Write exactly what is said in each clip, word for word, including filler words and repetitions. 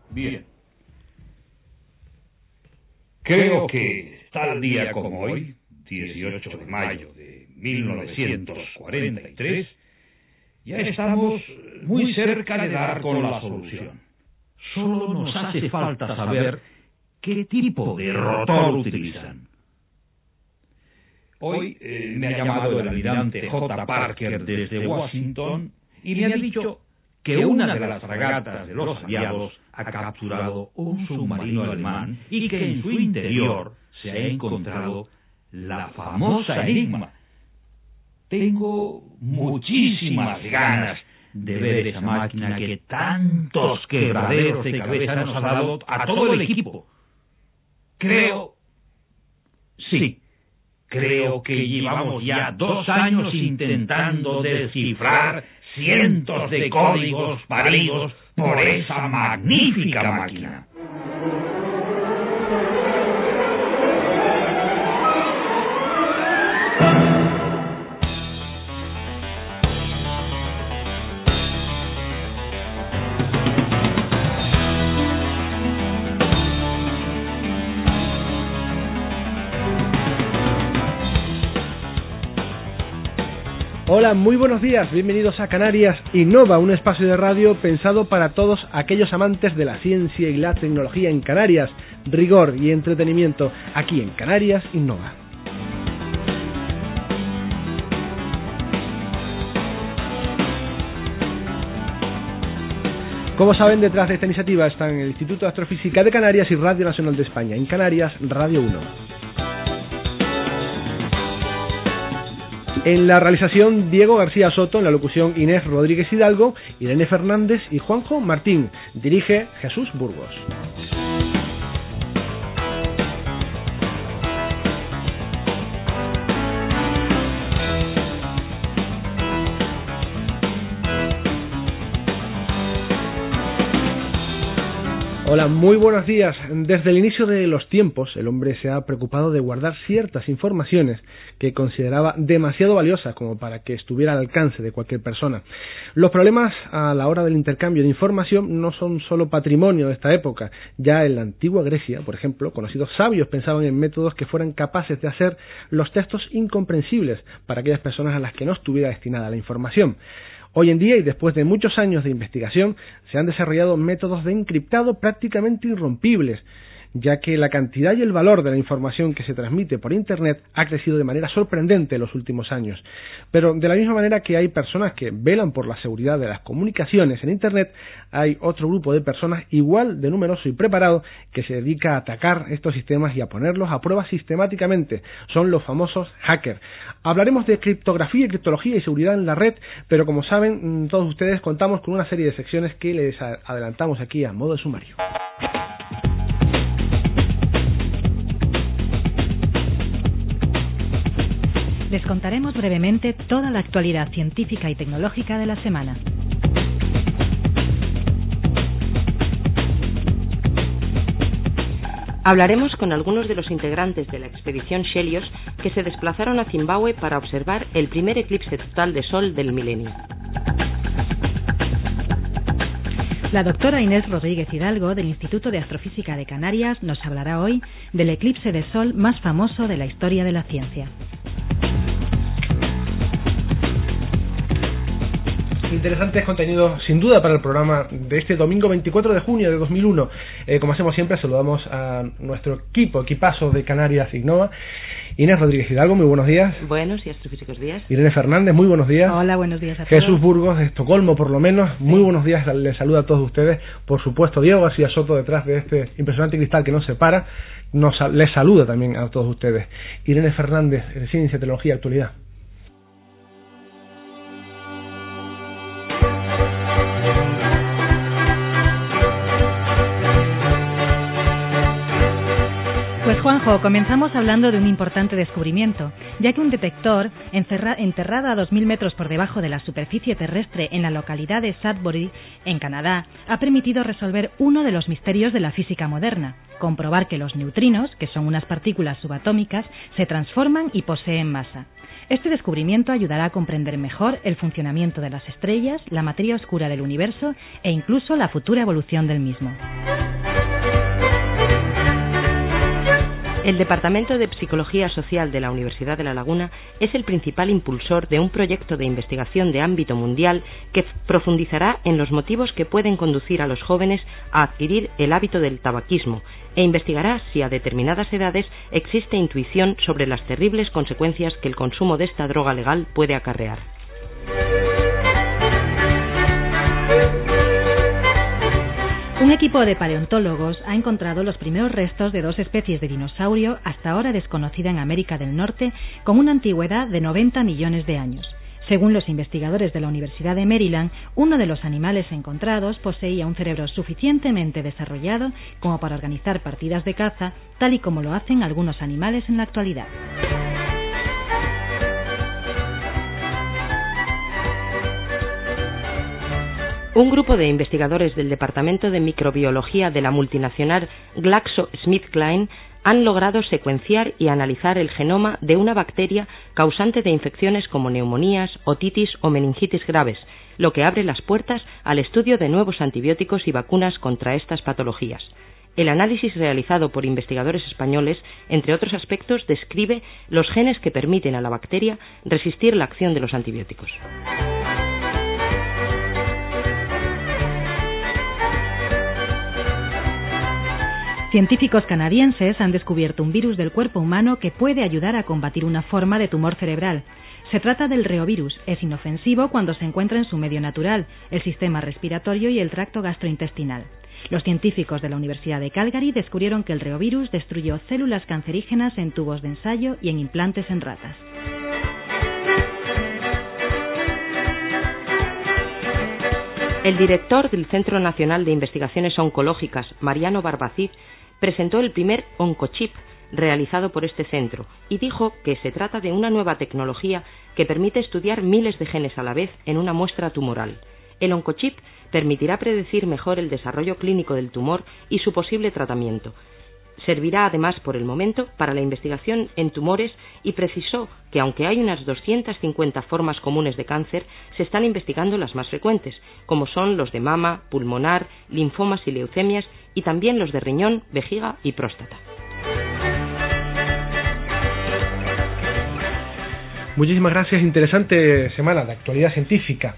Bien. Creo que tal día como hoy, dieciocho de mayo de mil novecientos cuarenta y tres, ya estamos muy cerca de dar con la solución. Solo nos hace falta saber qué tipo de rotor utilizan. Hoy eh, me ha llamado el almirante J. Parker desde Washington y me ha dicho que una de las fragatas de los aliados ha capturado un submarino alemán y que en su interior se ha encontrado la famosa Enigma. Tengo muchísimas ganas de ver esa máquina que tantos quebraderos de cabeza nos ha dado a todo el equipo. Creo, sí, creo que llevamos ya dos años intentando descifrar cientos de códigos paridos por esa magnífica máquina. Hola, muy buenos días, bienvenidos a Canarias Innova, un espacio de radio pensado para todos aquellos amantes de la ciencia y la tecnología en Canarias, rigor y entretenimiento aquí en Canarias Innova. Como saben, detrás de esta iniciativa están el Instituto de Astrofísica de Canarias y Radio Nacional de España, en Canarias, Radio uno. En la realización, Diego García Soto; en la locución, Inés Rodríguez Hidalgo, Irene Fernández y Juanjo Martín. Dirige Jesús Burgos. Hola, muy buenos días. Desde el inicio de los tiempos, el hombre se ha preocupado de guardar ciertas informaciones que consideraba demasiado valiosas como para que estuviera al alcance de cualquier persona. Los problemas a la hora del intercambio de información no son solo patrimonio de esta época. Ya en la antigua Grecia, por ejemplo, conocidos sabios pensaban en métodos que fueran capaces de hacer los textos incomprensibles para aquellas personas a las que no estuviera destinada la información. Hoy en día, y después de muchos años de investigación, se han desarrollado métodos de encriptado prácticamente irrompibles, ya que la cantidad y el valor de la información que se transmite por Internet ha crecido de manera sorprendente en los últimos años. Pero de la misma manera que hay personas que velan por la seguridad de las comunicaciones en Internet, hay otro grupo de personas igual de numeroso y preparado que se dedica a atacar estos sistemas y a ponerlos a prueba sistemáticamente. Son los famosos hackers. Hablaremos de criptografía, criptología y seguridad en la red, pero como saben todos ustedes, contamos con una serie de secciones que les adelantamos aquí a modo de sumario. Les contaremos brevemente toda la actualidad científica y tecnológica de la semana. Hablaremos con algunos de los integrantes de la expedición Helios que se desplazaron a Zimbabue para observar el primer eclipse total de sol del milenio. La doctora Inés Rodríguez Hidalgo, del Instituto de Astrofísica de Canarias, nos hablará hoy del eclipse de sol más famoso de la historia de la ciencia. Interesantes contenidos sin duda para el programa de este domingo veinticuatro de junio de dos mil uno. Eh, como hacemos siempre, saludamos a nuestro equipo, equipazo de Canarias Innova. Inés Rodríguez Hidalgo, muy buenos días. Buenos y astrofísicos días. Irene Fernández, muy buenos días. Hola, buenos días a todos. Jesús Burgos, de Estocolmo por lo menos, sí. Muy buenos días, les saluda a todos ustedes. Por supuesto, Diego García Soto, detrás de este impresionante cristal que nos separa, nos, les saluda también a todos ustedes. Irene Fernández, de Ciencia, Tecnología y Actualidad. Pues Juanjo, comenzamos hablando de un importante descubrimiento, ya que un detector encerra, enterrado a dos mil metros por debajo de la superficie terrestre en la localidad de Sudbury, en Canadá, ha permitido resolver uno de los misterios de la física moderna, comprobar que los neutrinos, que son unas partículas subatómicas, se transforman y poseen masa. Este descubrimiento ayudará a comprender mejor el funcionamiento de las estrellas, la materia oscura del universo e incluso la futura evolución del mismo. El Departamento de Psicología Social de la Universidad de La Laguna es el principal impulsor de un proyecto de investigación de ámbito mundial que profundizará en los motivos que pueden conducir a los jóvenes a adquirir el hábito del tabaquismo e investigará si a determinadas edades existe intuición sobre las terribles consecuencias que el consumo de esta droga legal puede acarrear. Un equipo de paleontólogos ha encontrado los primeros restos de dos especies de dinosaurio hasta ahora desconocida en América del Norte con una antigüedad de noventa millones de años. Según los investigadores de la Universidad de Maryland, uno de los animales encontrados poseía un cerebro suficientemente desarrollado como para organizar partidas de caza, tal y como lo hacen algunos animales en la actualidad. Un grupo de investigadores del Departamento de Microbiología de la multinacional GlaxoSmithKline han logrado secuenciar y analizar el genoma de una bacteria causante de infecciones como neumonías, otitis o meningitis graves, lo que abre las puertas al estudio de nuevos antibióticos y vacunas contra estas patologías. El análisis realizado por investigadores españoles, entre otros aspectos, describe los genes que permiten a la bacteria resistir la acción de los antibióticos. Científicos canadienses han descubierto un virus del cuerpo humano que puede ayudar a combatir una forma de tumor cerebral. Se trata del reovirus. Es inofensivo cuando se encuentra en su medio natural, el sistema respiratorio y el tracto gastrointestinal. Los científicos de la Universidad de Calgary descubrieron que el reovirus destruyó células cancerígenas en tubos de ensayo y en implantes en ratas. El director del Centro Nacional de Investigaciones Oncológicas, Mariano Barbacid, presentó el primer oncochip realizado por este centro y dijo que se trata de una nueva tecnología que permite estudiar miles de genes a la vez en una muestra tumoral. El oncochip permitirá predecir mejor el desarrollo clínico del tumor y su posible tratamiento. Servirá además por el momento para la investigación en tumores y precisó que aunque hay unas doscientas cincuenta formas comunes de cáncer, se están investigando las más frecuentes, como son los de mama, pulmonar, linfomas y leucemias, y también los de riñón, vejiga y próstata. Muchísimas gracias, interesante semana de actualidad científica.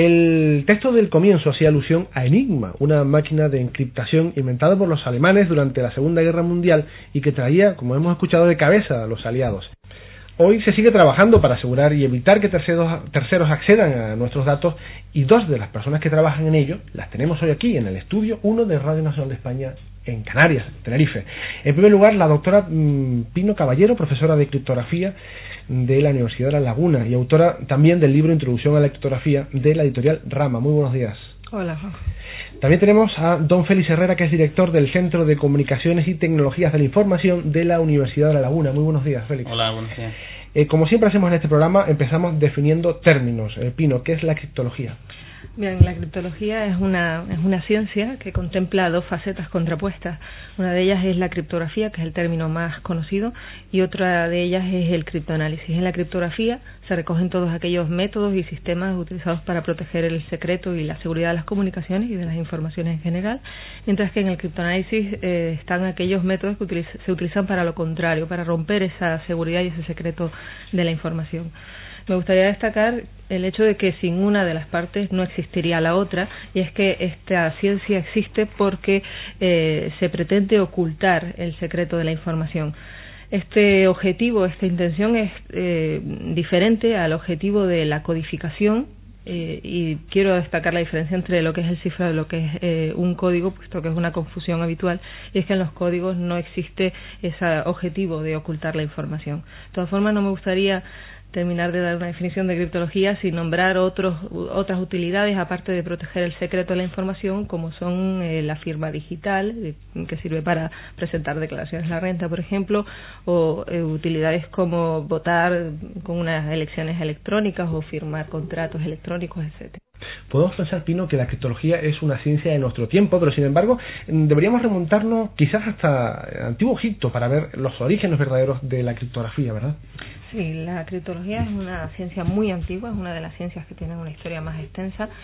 El texto del comienzo hacía alusión a Enigma, una máquina de encriptación inventada por los alemanes durante la Segunda Guerra Mundial y que traía, como hemos escuchado, de cabeza a los aliados. Hoy se sigue trabajando para asegurar y evitar que terceros, terceros accedan a nuestros datos, y dos de las personas que trabajan en ello las tenemos hoy aquí en el estudio uno de Radio Nacional de España en Canarias, Tenerife. En primer lugar, la doctora mmm, Pino Caballero, profesora de criptografía de la Universidad de La Laguna y autora también del libro Introducción a la criptografía de la editorial Rama. Muy buenos días. Hola. También tenemos a don Félix Herrera, que es director del Centro de Comunicaciones y Tecnologías de la Información de la Universidad de La Laguna. Muy buenos días, Félix. Hola, buenos días. Eh, como siempre hacemos en este programa, empezamos definiendo términos. Eh, Pino, ¿qué es la criptología? Bien, la criptología es una, es una ciencia que contempla dos facetas contrapuestas. Una de ellas es la criptografía, que es el término más conocido, y otra de ellas es el criptoanálisis. En la criptografía se recogen todos aquellos métodos y sistemas utilizados para proteger el secreto y la seguridad de las comunicaciones y de las informaciones en general, mientras que en el criptoanálisis eh, están aquellos métodos que utiliza, se utilizan para lo contrario, para romper esa seguridad y ese secreto de la información. Me gustaría destacar el hecho de que sin una de las partes no existiría la otra, y es que esta ciencia existe porque eh, se pretende ocultar el secreto de la información. Este objetivo, esta intención es eh, diferente al objetivo de la codificación, eh, y quiero destacar la diferencia entre lo que es el cifrado y lo que es eh, un código, puesto que es una confusión habitual, y es que en los códigos no existe ese objetivo de ocultar la información. De todas formas, no me gustaría terminar de dar una definición de criptología sin nombrar otros, otras utilidades aparte de proteger el secreto de la información, como son eh, la firma digital, eh, que sirve para presentar declaraciones de la renta, por ejemplo, o eh, utilidades como votar con unas elecciones electrónicas o firmar contratos electrónicos, etcétera. Podemos pensar, Pino, que la criptología es una ciencia de nuestro tiempo, pero sin embargo deberíamos remontarnos quizás hasta el antiguo Egipto para ver los orígenes verdaderos de la criptografía, ¿verdad? Sí, la criptología es una ciencia muy antigua, es una de las ciencias que tienen una historia más extensa.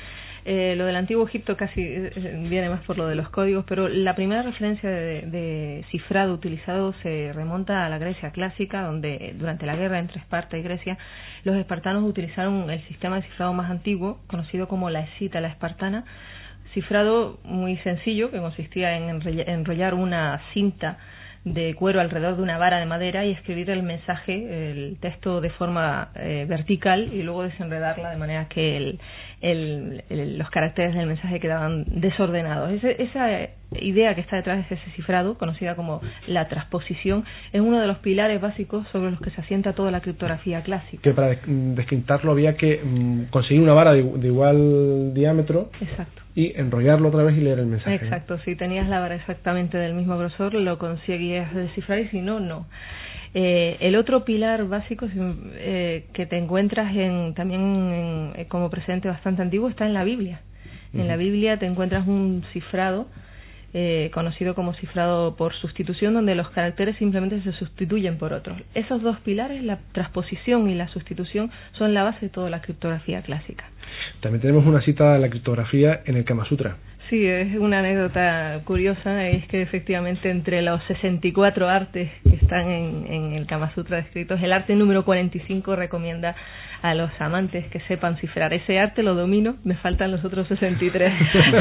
Eh, lo del Antiguo Egipto casi eh, viene más por lo de los códigos, pero la primera referencia de, de cifrado utilizado se remonta a la Grecia clásica, donde durante la guerra entre Esparta y Grecia, los espartanos utilizaron el sistema de cifrado más antiguo, conocido como la escita, la espartana, cifrado muy sencillo, que consistía en enrollar una cinta de cuero alrededor de una vara de madera y escribir el mensaje, el texto de forma eh, vertical y luego desenredarla de manera que el, el, el, los caracteres del mensaje quedaban desordenados. Ese, esa idea que está detrás de ese cifrado, conocida como la transposición, es uno de los pilares básicos sobre los que se asienta toda la criptografía clásica. Que para desquintarlo había que mm, conseguir una vara de, de igual diámetro. Exacto. Y enrollarlo otra vez y leer el mensaje. Exacto, ¿no? Si tenías la vara exactamente del mismo grosor, lo conseguías descifrar, y si no, no. Eh, el otro pilar básico eh, que te encuentras en, también en, eh, como precedente bastante antiguo está en la Biblia. En uh-huh. la Biblia te encuentras un cifrado eh, conocido como cifrado por sustitución, donde los caracteres simplemente se sustituyen por otros. Esos dos pilares, la transposición y la sustitución, son la base de toda la criptografía clásica. También tenemos una cita de la criptografía en el Kama Sutra. Sí, es una anécdota curiosa, es que efectivamente entre los sesenta y cuatro artes que están en, en el Kama Sutra descritos, el arte número cuarenta y cinco recomienda a los amantes que sepan cifrar. Ese arte lo domino, me faltan los otros sesenta y tres.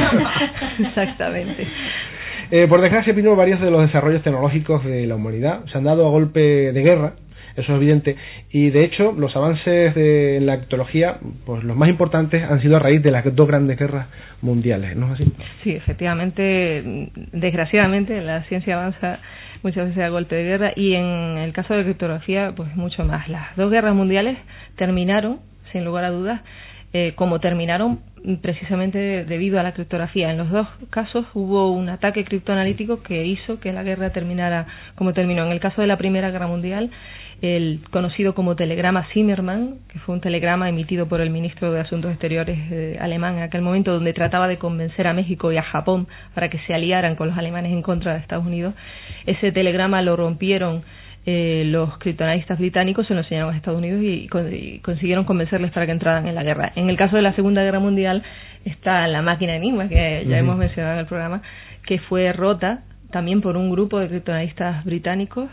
Exactamente. Eh, por desgracia, Pino, varios de los desarrollos tecnológicos de la humanidad se han dado a golpe de guerra. Eso es evidente, y de hecho los avances de la criptología, pues los más importantes han sido a raíz de las dos grandes guerras mundiales, ¿no es así? Sí, efectivamente, desgraciadamente la ciencia avanza muchas veces a golpe de guerra, y en el caso de la criptografía, pues mucho más. Las dos guerras mundiales terminaron, sin lugar a dudas, eh, como terminaron precisamente debido a la criptografía. En los dos casos hubo un ataque criptoanalítico que hizo que la guerra terminara como terminó. En el caso de la Primera Guerra Mundial, el conocido como telegrama Zimmermann, que fue un telegrama emitido por el ministro de Asuntos Exteriores eh, alemán en aquel momento, donde trataba de convencer a México y a Japón para que se aliaran con los alemanes en contra de Estados Unidos. Ese telegrama lo rompieron eh, los criptoanalistas británicos, se lo enseñaron a Estados Unidos y, con, y consiguieron convencerles para que entraran en la guerra. En el caso de la Segunda Guerra Mundial está la máquina Enigma, que ya uh-huh. hemos mencionado en el programa, que fue rota también por un grupo de criptoanalistas británicos,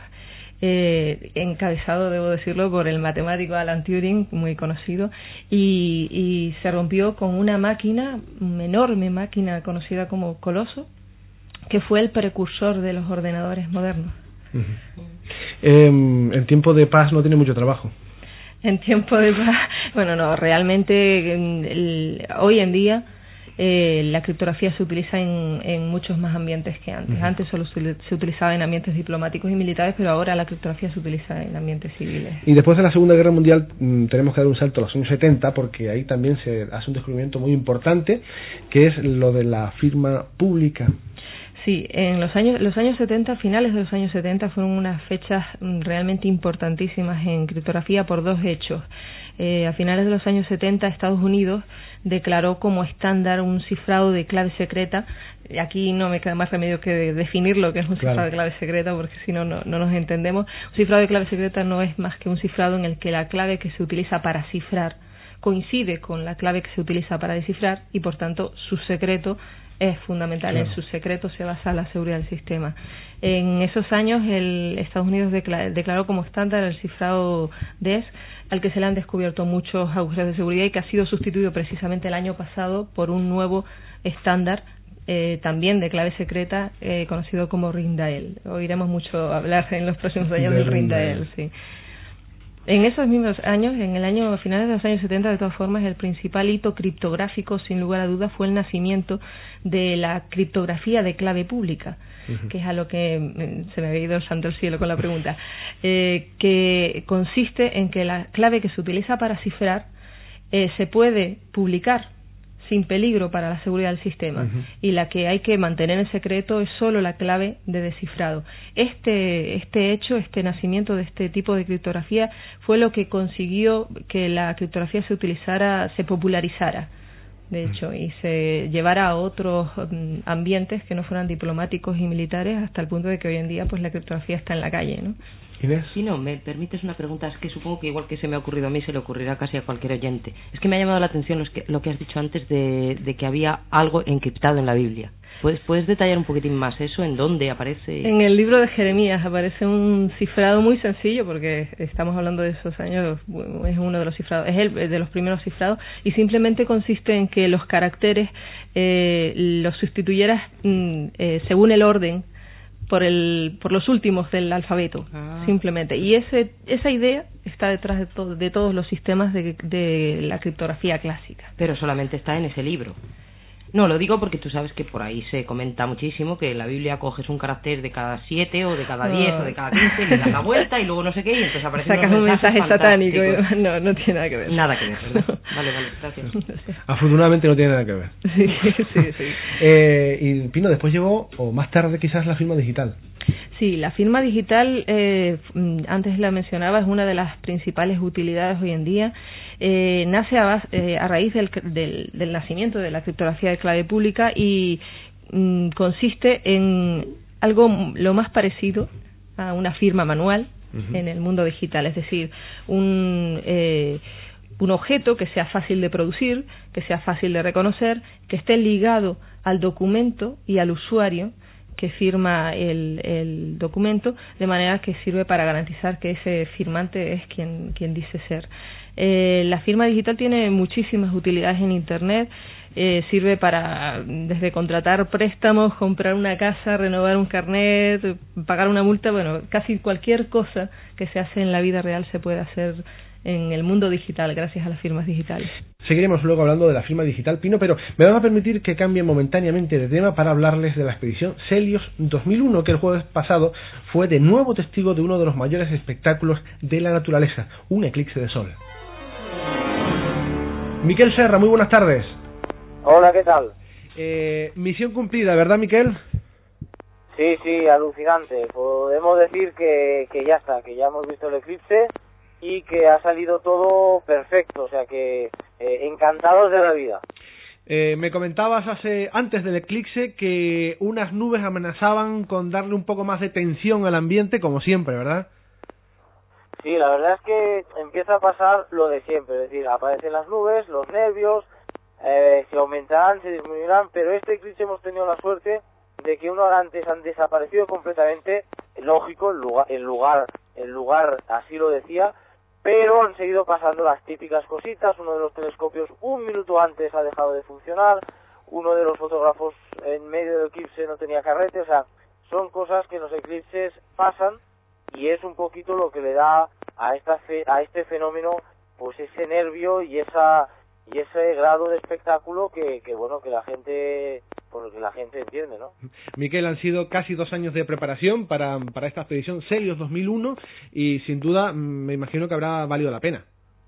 Eh, encabezado, debo decirlo, por el matemático Alan Turing, muy conocido, y, y se rompió con una máquina, una enorme máquina conocida como Coloso, que fue el precursor de los ordenadores modernos. Uh-huh. Eh, en tiempo de paz no tiene mucho trabajo. En tiempo de paz, bueno, no, realmente el, hoy en día Eh, la criptografía se utiliza en, en muchos más ambientes que antes. Uh-huh. Antes solo se, se utilizaba en ambientes diplomáticos y militares, pero ahora la criptografía se utiliza en ambientes civiles. Y después de la Segunda Guerra Mundial mmm, tenemos que dar un salto a los años setenta, porque ahí también se hace un descubrimiento muy importante, que es lo de la firma pública. Sí, en los años los años setenta, finales de los años setenta, fueron unas fechas realmente importantísimas en criptografía por dos hechos. Eh, a finales de los años setenta, Estados Unidos declaró como estándar un cifrado de clave secreta. Aquí no me queda más remedio que definir lo que es un claro. cifrado de clave secreta, porque si no, no nos entendemos. Un cifrado de clave secreta no es más que un cifrado en el que la clave que se utiliza para cifrar coincide con la clave que se utiliza para descifrar, y por tanto su secreto es fundamental. Claro. En su secreto se basa la seguridad del sistema. En esos años el Estados Unidos declaró como estándar el cifrado D E S, al que se le han descubierto muchos agujeros de seguridad y que ha sido sustituido precisamente el año pasado por un nuevo estándar eh, también de clave secreta eh, conocido como RINDAEL. Oiremos mucho hablar en los próximos años del RINDAEL, sí. En esos mismos años, en el año, a finales de los años setenta, de todas formas, el principal hito criptográfico, sin lugar a dudas, fue el nacimiento de la criptografía de clave pública, uh-huh. que es a lo que eh, se me había ido el santo al cielo con la pregunta, eh, que consiste en que la clave que se utiliza para cifrar eh, se puede publicar sin peligro para la seguridad del sistema, uh-huh. y la que hay que mantener en secreto es solo la clave de descifrado. Este este hecho, este nacimiento de este tipo de criptografía fue lo que consiguió que la criptografía se utilizara, se popularizara de hecho, y se llevara a otros um, ambientes que no fueran diplomáticos y militares, hasta el punto de que hoy en día pues la criptografía está en la calle, ¿no? Inés. Sí, no, me permites una pregunta, es que supongo que igual que se me ha ocurrido a mí, se le ocurrirá casi a cualquier oyente. Es que me ha llamado la atención lo que, lo que has dicho antes de, de que había algo encriptado en la Biblia. ¿Puedes, ¿Puedes detallar un poquitín más eso? ¿En dónde aparece? En el libro de Jeremías aparece un cifrado muy sencillo, porque estamos hablando de esos años, es uno de los cifrados, es el de los primeros cifrados, y simplemente consiste en que los caracteres eh, los sustituyeras mm, eh, según el orden por el por los últimos del alfabeto, ah. simplemente. Y ese esa idea está detrás de, to de todos los sistemas de, de la criptografía clásica. Pero solamente está en ese libro. No, lo digo porque tú sabes que por ahí se comenta muchísimo que en la Biblia coges un carácter de cada siete o de cada diez oh. o de cada quince, le das la vuelta y luego no sé qué, y entonces aparece Sacas un mensaje satánico. Y no, no tiene nada que ver. Nada que ver, ¿verdad? No. Vale, vale, gracias. No sé. Afortunadamente no tiene nada que ver. Sí, sí, sí. eh, y Pino, después llegó, o más tarde quizás, la firma digital. Sí, la firma digital, eh, antes la mencionaba, es una de las principales utilidades hoy en día. Eh, nace a, base, eh, a raíz del, del, del nacimiento de la criptografía de clave pública y mm, consiste en algo lo más parecido a una firma manual uh-huh. en el mundo digital, es decir, un, eh, un objeto que sea fácil de producir, que sea fácil de reconocer, que esté ligado al documento y al usuario que firma el, el documento, de manera que sirve para garantizar que ese firmante es quien, quien dice ser. Eh, la firma digital tiene muchísimas utilidades en Internet, eh, sirve para desde contratar préstamos, comprar una casa, renovar un carnet, pagar una multa, bueno, casi cualquier cosa que se hace en la vida real se puede hacer en el mundo digital gracias a las firmas digitales. Seguiremos luego hablando de la firma digital, Pino, pero me van a permitir que cambie momentáneamente de tema para hablarles de la expedición Celios dos mil uno, que el jueves pasado fue de nuevo testigo de uno de los mayores espectáculos de la naturaleza, un eclipse de sol. Miquel Serra, muy buenas tardes. Hola, ¿qué tal? Eh, misión cumplida, ¿verdad, Miquel? Sí, sí, alucinante. Podemos decir que, que ya está, que ya hemos visto el eclipse y que ha salido todo perfecto, o sea que eh, encantados de la vida. Eh, me comentabas hace antes del eclipse que unas nubes amenazaban con darle un poco más de tensión al ambiente, como siempre, ¿verdad? Sí, la verdad es que empieza a pasar lo de siempre, es decir, aparecen las nubes, los nervios, eh, se aumentarán, se disminuirán, pero este eclipse hemos tenido la suerte de que unos antes han desaparecido completamente, lógico, el lugar, el lugar, el lugar así lo decía, pero han seguido pasando las típicas cositas. Uno de los telescopios un minuto antes ha dejado de funcionar, uno de los fotógrafos en medio del eclipse no tenía carrete, o sea, son cosas que en los eclipses pasan y es un poquito lo que le da a esta fe, a este fenómeno pues ese nervio y esa y ese grado de espectáculo que, que bueno que la gente por lo que la gente entiende, ¿no? Miquel, han sido casi dos años de preparación para, para esta expedición Celios dos mil uno y sin duda me imagino que habrá valido la pena.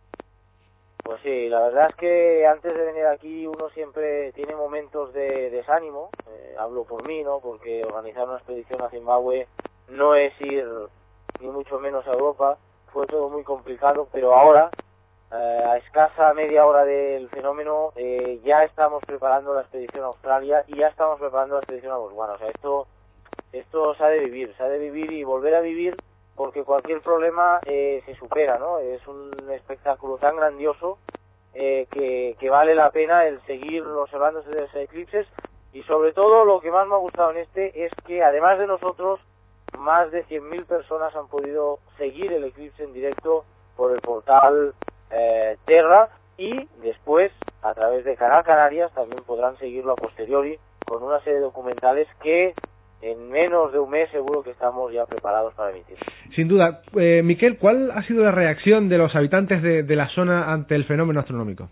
Pues sí, la verdad es que antes de venir aquí uno siempre tiene momentos de desánimo, eh, hablo por mí, ¿no? Porque organizar una expedición a Zimbabue no es ir ni mucho menos a Europa, fue todo muy complicado, pero ahora, eh, a escasa media hora del fenómeno, eh, ya estamos preparando la expedición a Australia y ya estamos preparando la expedición a Botswana. O sea, esto, esto se ha de vivir, se ha de vivir y volver a vivir, porque cualquier problema eh, se supera, ¿no? Es un espectáculo tan grandioso eh, que, que vale la pena el seguir observando estos eclipses, y sobre todo lo que más me ha gustado en este es que además de nosotros, más de cien mil personas han podido seguir el eclipse en directo por el portal eh, Terra, y después a través de Canal Canarias también podrán seguirlo a posteriori con una serie de documentales que en menos de un mes seguro que estamos ya preparados para emitir. Sin duda. Eh, Miquel, ¿cuál ha sido la reacción de los habitantes de, de la zona ante el fenómeno astronómico?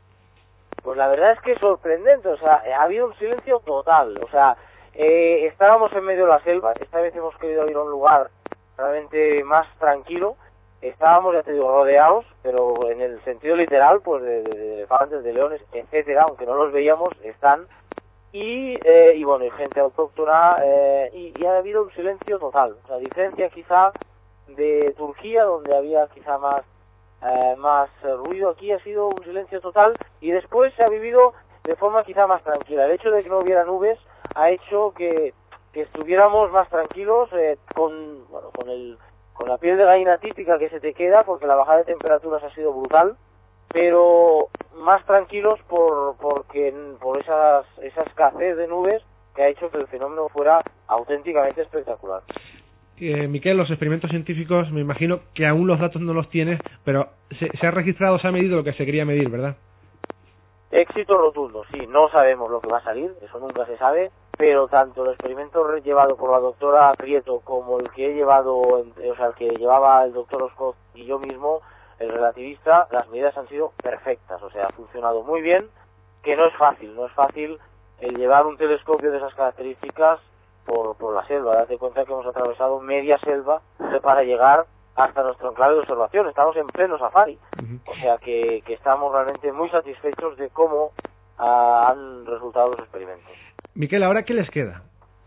Pues la verdad es que es sorprendente, o sea, ha habido un silencio total, o sea, eh, estábamos en medio de la selva, esta vez hemos querido ir a un lugar realmente más tranquilo, estábamos, ya te digo, rodeados, pero en el sentido literal, pues de, de, de elefantes, de leones, etcétera, aunque no los veíamos, están, y, eh, y bueno, y gente autóctona, eh, y, y ha habido un silencio total, o sea, a diferencia quizá de Turquía, donde había quizá más, eh, más ruido, aquí ha sido un silencio total, y después se ha vivido de forma quizá más tranquila. El hecho de que no hubiera nubes ha hecho que, que estuviéramos más tranquilos, eh, con, bueno, con, el, con la piel de gallina típica que se te queda, porque la bajada de temperaturas ha sido brutal, pero más tranquilos por porque por esas, esa escasez de nubes que ha hecho que el fenómeno fuera auténticamente espectacular. Eh, Miquel, los experimentos científicos, me imagino que aún los datos no los tienes, pero se, se ha registrado, se ha medido lo que se quería medir, ¿verdad? Éxito rotundo, sí, no sabemos lo que va a salir, eso nunca se sabe, pero tanto el experimento llevado por la doctora Prieto como el que he llevado, o sea, el que llevaba el doctor Scott y yo mismo, el relativista, las medidas han sido perfectas, o sea, ha funcionado muy bien, que no es fácil, no es fácil el llevar un telescopio de esas características por, por la selva. Date cuenta que hemos atravesado media selva para llegar hasta nuestro enclave de observación. Estamos en pleno safari, o sea que, que estamos realmente muy satisfechos de cómo uh, han resultado los experimentos. Miquel, ¿ahora qué les queda?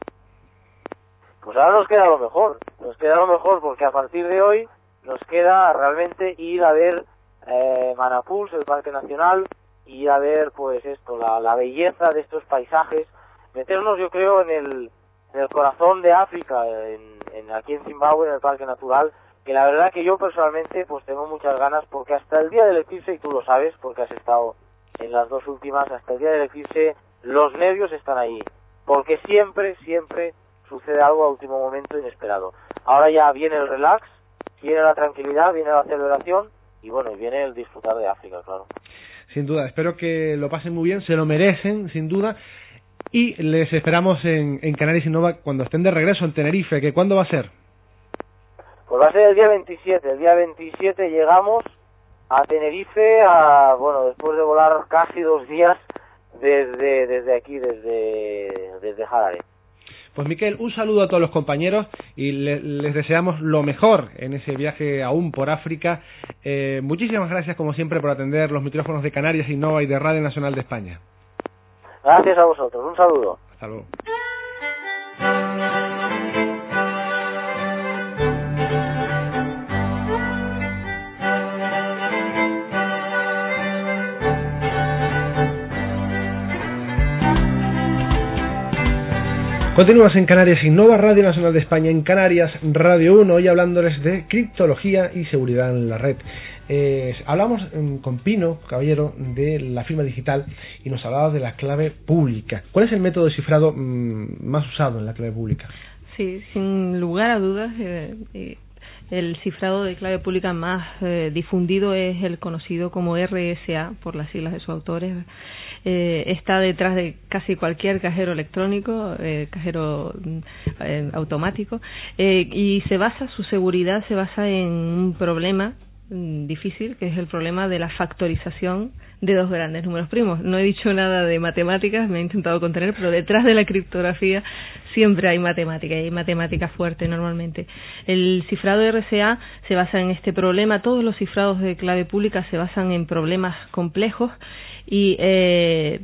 Pues ahora nos queda lo mejor, nos queda lo mejor porque a partir de hoy nos queda realmente ir a ver eh, Manapuls, el Parque Nacional, ir a ver pues esto, la, la belleza de estos paisajes, meternos yo creo en el, en el corazón de África, en, en aquí en Zimbabue, en el Parque Natural, que la verdad que yo personalmente pues tengo muchas ganas, porque hasta el día del eclipse, y tú lo sabes porque has estado en las dos últimas, hasta el día del eclipse los nervios están ahí, porque siempre, siempre sucede algo a último momento inesperado. Ahora ya viene el relax, viene la tranquilidad, viene la celebración y bueno, y viene el disfrutar de África, claro. Sin duda, espero que lo pasen muy bien, se lo merecen, sin duda, y les esperamos en, en Canarias Innova cuando estén de regreso en Tenerife, que ¿cuándo va a ser? Pues va a ser el día veintisiete, el día veintisiete llegamos a Tenerife, a, bueno, después de volar casi dos días desde, desde aquí, desde, desde Harare. Pues Miquel, un saludo a todos los compañeros y le, les deseamos lo mejor en ese viaje aún por África. Eh, muchísimas gracias como siempre por atender los micrófonos de Canarias Innova y de Radio Nacional de España. Gracias a vosotros, un saludo. Hasta luego. Continuamos en Canarias Innova, Radio Nacional de España, en Canarias Radio uno, hoy hablándoles de criptología y seguridad en la red. Eh, hablamos eh, con Pino Caballero de la firma digital y nos hablaba de la clave pública. ¿Cuál es el método de cifrado mmm, más usado en la clave pública? Sí, sin lugar a dudas, eh, eh, el cifrado de clave pública más eh, difundido es el conocido como R S A, por las siglas de sus autores. Eh, está detrás de casi cualquier cajero electrónico, eh, cajero eh, automático, eh, y se basa, su seguridad se basa en un problema mm, difícil, que es el problema de la factorización de dos grandes números primos. No he dicho nada de matemáticas, me he intentado contener, pero detrás de la criptografía siempre hay matemática, y hay matemática fuerte normalmente. El cifrado R S A se basa en este problema, todos los cifrados de clave pública se basan en problemas complejos, y, eh,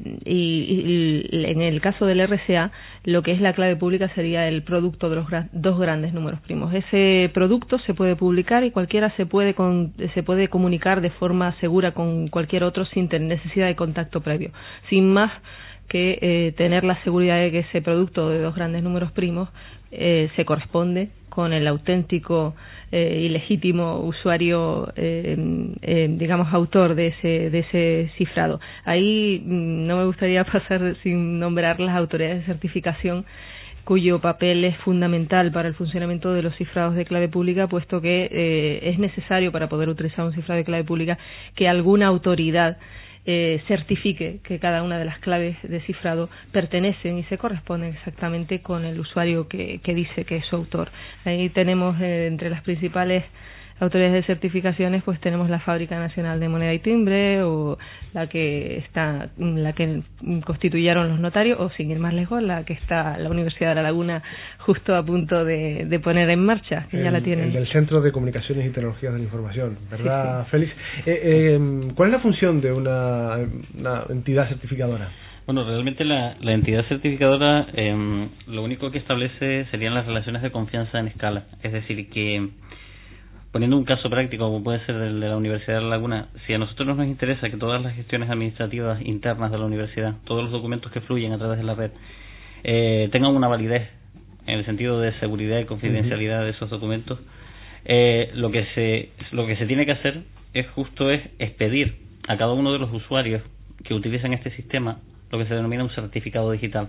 y, y en el caso del R S A lo que es la clave pública sería el producto de los gra- dos grandes números primos. Ese producto se puede publicar y cualquiera se puede con, se puede comunicar de forma segura con cualquier otro sin tener necesidad de contacto previo, sin más que eh, tener la seguridad de que ese producto de dos grandes números primos eh, se corresponde con el auténtico eh, y legítimo usuario, eh, eh, digamos, autor de ese, de ese cifrado. Ahí mm, no me gustaría pasar sin nombrar las autoridades de certificación, cuyo papel es fundamental para el funcionamiento de los cifrados de clave pública, puesto que eh, es necesario para poder utilizar un cifrado de clave pública que alguna autoridad Eh, certifique que cada una de las claves de cifrado pertenecen y se corresponden exactamente con el usuario que, que dice que es su autor. Ahí tenemos eh, entre las principales autoridades de certificaciones, pues tenemos la Fábrica Nacional de Moneda y Timbre, o la que está, la que constituyeron los notarios, o sin ir más lejos, la que está la Universidad de La Laguna justo a punto de, de poner en marcha, que el, ya la tienen. El del Centro de Comunicaciones y Tecnologías de la Información, ¿verdad, sí, sí. Félix? Eh, eh, ¿Cuál es la función de una, una entidad certificadora? Bueno, realmente la, la entidad certificadora eh, lo único que establece serían las relaciones de confianza en escala, es decir, que poniendo un caso práctico como puede ser el de la Universidad de La Laguna, si a nosotros nos interesa que todas las gestiones administrativas internas de la universidad, todos los documentos que fluyen a través de la red, eh, tengan una validez en el sentido de seguridad y confidencialidad uh-huh. de esos documentos, eh, lo que se lo que se tiene que hacer es justo es expedir a cada uno de los usuarios que utilizan este sistema lo que se denomina un certificado digital.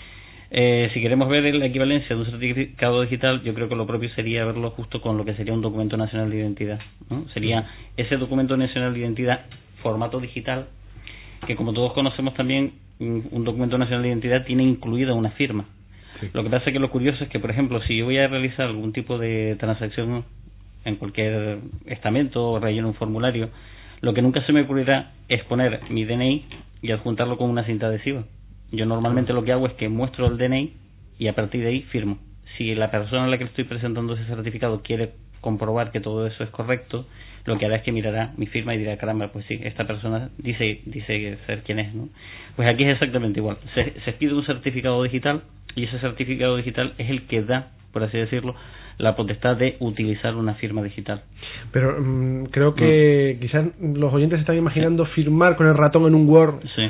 Eh, si queremos ver la equivalencia de un certificado digital, yo creo que lo propio sería verlo justo con lo que sería un documento nacional de identidad, ¿no? Sería ese documento nacional de identidad formato digital, que como todos conocemos también, un documento nacional de identidad tiene incluida una firma. Sí. Lo que pasa es que lo curioso es que, por ejemplo, si yo voy a realizar algún tipo de transacción en cualquier estamento o relleno un formulario, lo que nunca se me ocurrirá es poner mi D N I y adjuntarlo con una cinta adhesiva. Yo normalmente lo que hago es que muestro el D N I y a partir de ahí firmo. Si la persona a la que le estoy presentando ese certificado quiere comprobar que todo eso es correcto, lo que hará es que mirará mi firma y dirá, caramba, pues sí, esta persona dice dice ser quien es, ¿no? Pues aquí es exactamente igual. Se, se pide un certificado digital y ese certificado digital es el que da, por así decirlo, la potestad de utilizar una firma digital. Pero um, creo que mm. quizás los oyentes están imaginando firmar con el ratón en un Word, sí.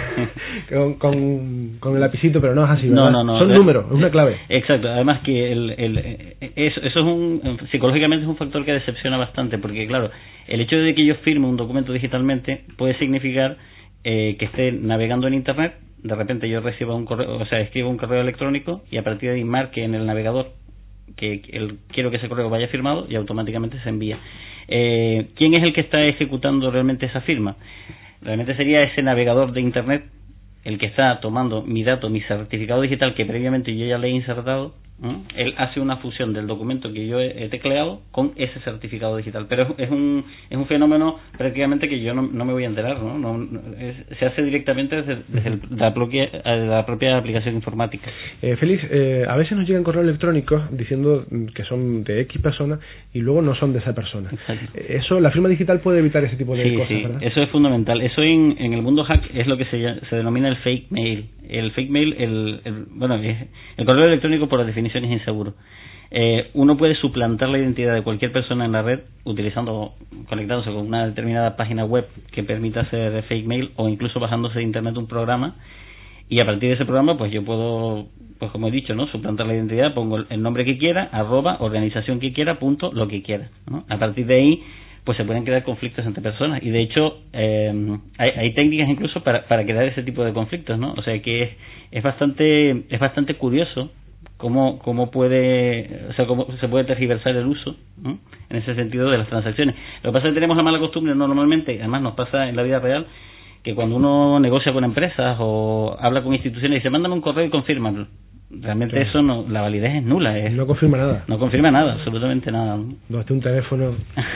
con, con, con el lapicito, pero no es así, ¿verdad? No, no, no. Son números, es una clave. Exacto, además que el, el, eso, eso es un psicológicamente es un factor que decepciona bastante, porque claro, el hecho de que yo firme un documento digitalmente puede significar eh, que esté navegando en Internet, de repente yo reciba un correo, o sea, escribo un correo electrónico y a partir de ahí marque en el navegador que el, quiero que ese correo vaya firmado y automáticamente se envía. Eh, ¿Quién es el que está ejecutando realmente esa firma? Realmente sería ese navegador de Internet el que está tomando mi dato, mi certificado digital que previamente yo ya le he insertado. ¿eh? Él hace una fusión del documento que yo he, he tecleado con ese certificado digital, pero es, es un es un fenómeno prácticamente que yo no, no me voy a enterar, ¿no? no, no es, se hace directamente desde, desde el, la, propia, la propia aplicación informática. Eh, Félix, eh, a veces nos llegan correos electrónicos diciendo que son de X persona y luego no son de esa persona. Exacto. Eso, la firma digital puede evitar ese tipo de sí, cosas, sí, ¿verdad? Eso es fundamental. Eso en, en el mundo hack es lo que se, se denomina el fake mail. El fake mail, el, el bueno, el correo electrónico por definición es inseguro. Eh, uno puede suplantar la identidad de cualquier persona en la red utilizando, conectándose con una determinada página web que permita hacer fake mail o incluso bajándose de internet un programa, y a partir de ese programa pues yo puedo, pues como he dicho, ¿no? Suplantar la identidad, pongo el nombre que quiera, arroba, organización que quiera, punto, lo que quiera, ¿no? A partir de ahí pues se pueden crear conflictos entre personas y de hecho eh, hay, hay técnicas incluso para, para crear ese tipo de conflictos, ¿no? O sea que es, es bastante es bastante curioso cómo cómo puede o sea cómo se puede tergiversar el uso, ¿no? En ese sentido de las transacciones. Lo que pasa es que tenemos la mala costumbre, ¿no? Normalmente, además nos pasa en la vida real, que cuando uno negocia con empresas o habla con instituciones y dice mándame un correo y confírmalo. Realmente claro. Eso no, la validez es nula. Es, no confirma nada. No confirma nada, absolutamente nada. No, hasta un teléfono.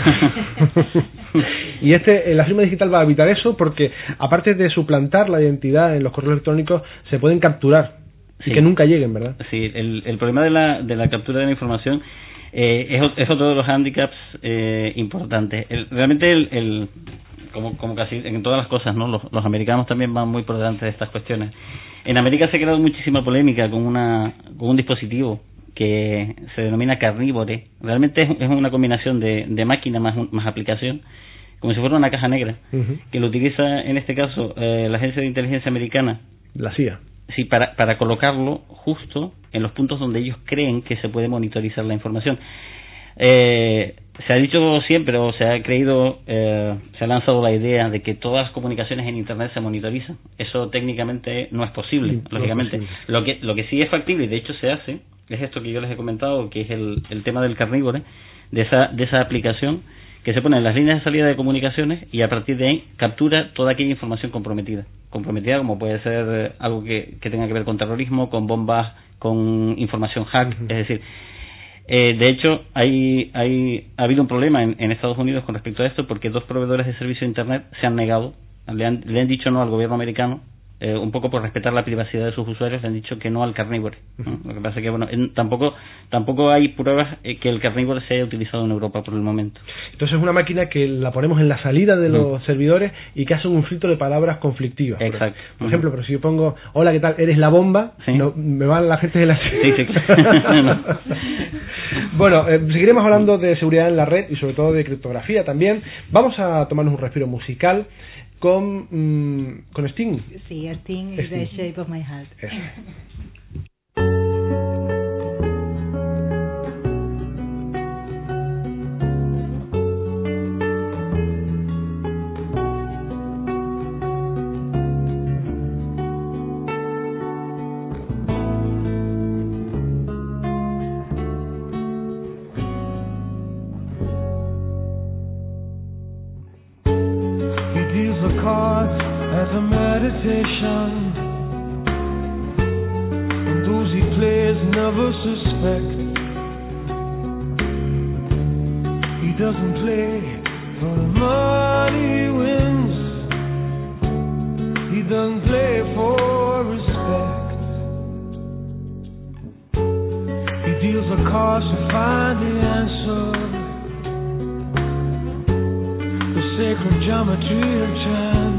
Y este, la firma digital va a evitar eso porque, aparte de suplantar la identidad en los correos electrónicos, se pueden capturar sí. y que nunca lleguen, ¿verdad? Sí, el, el problema de la, de la captura de la información eh, es, es otro de los handicaps eh, importantes. El, realmente, el, el como, como casi en todas las cosas, ¿no? Los, los americanos también van muy por delante de estas cuestiones. En América se ha creado muchísima polémica con una con un dispositivo que se denomina Carnivore. Realmente es, es una combinación de, de máquina más, más aplicación, como si fuera una caja negra, uh-huh. que lo utiliza en este caso eh, la agencia de inteligencia americana, la C I A. Sí, para, para colocarlo justo en los puntos donde ellos creen que se puede monitorizar la información. Eh, se ha dicho siempre, o se ha creído, eh, se ha lanzado la idea de que todas las comunicaciones en Internet se monitorizan. Eso técnicamente no es posible, sí, lógicamente. No es posible. Lo que lo que sí es factible, y de hecho se hace, es esto que yo les he comentado, que es el, el tema del Carnivore, de esa, de esa aplicación que se pone en las líneas de salida de comunicaciones y a partir de ahí captura toda aquella información comprometida. Comprometida como puede ser algo que, que tenga que ver con terrorismo, con bombas, con información hack, uh-huh. es decir... Eh, de hecho, hay, hay, ha habido un problema en, en Estados Unidos con respecto a esto porque dos proveedores de servicio de Internet se han negado, le han, le han dicho no al gobierno americano eh, un poco por respetar la privacidad de sus usuarios, le han dicho que no al Carnivore, ¿no? Uh-huh. Lo que pasa es que, bueno, en, tampoco tampoco hay pruebas eh, que el Carnivore se haya utilizado en Europa por el momento. Entonces es una máquina que la ponemos en la salida de los uh-huh. servidores y que hace un filtro de palabras conflictivas. Exacto. Por, por uh-huh. ejemplo, pero si yo pongo, hola, ¿qué tal? ¿Eres la bomba? ¿Sí? No, me van la gente de la... Sí, sí. Bueno, eh, seguiremos hablando de seguridad en la red y sobre todo de criptografía también. Vamos a tomarnos un respiro musical con mmm, con Sting. Sí, Sting is the shape of my heart. Eso. And those he plays never suspect. He doesn't play for the money he wins. He doesn't play for respect. He deals the cards to find the answer. The sacred geometry of chance.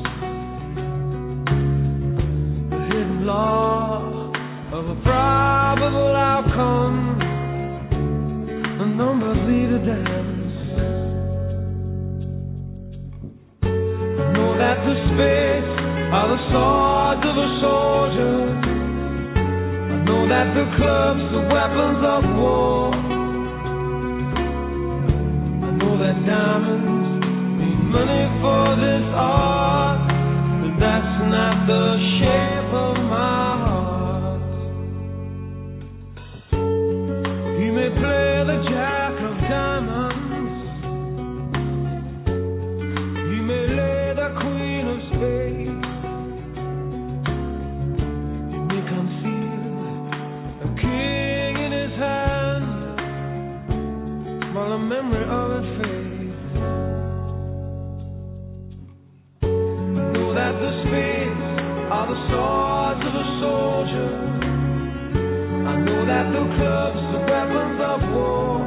Law of a probable outcome. The numbers lead a dance. I know that the spades are the swords of a soldier. I know that the clubs are weapons of war. I know that diamonds need money for this art. But that's not the shape of my heart. You may play the jack of diamonds. You may lay the queen of spades. You may conceal a king in his hand while the memory of it fades. That the spades are the swords of a soldier. I know that the clubs are weapons of war.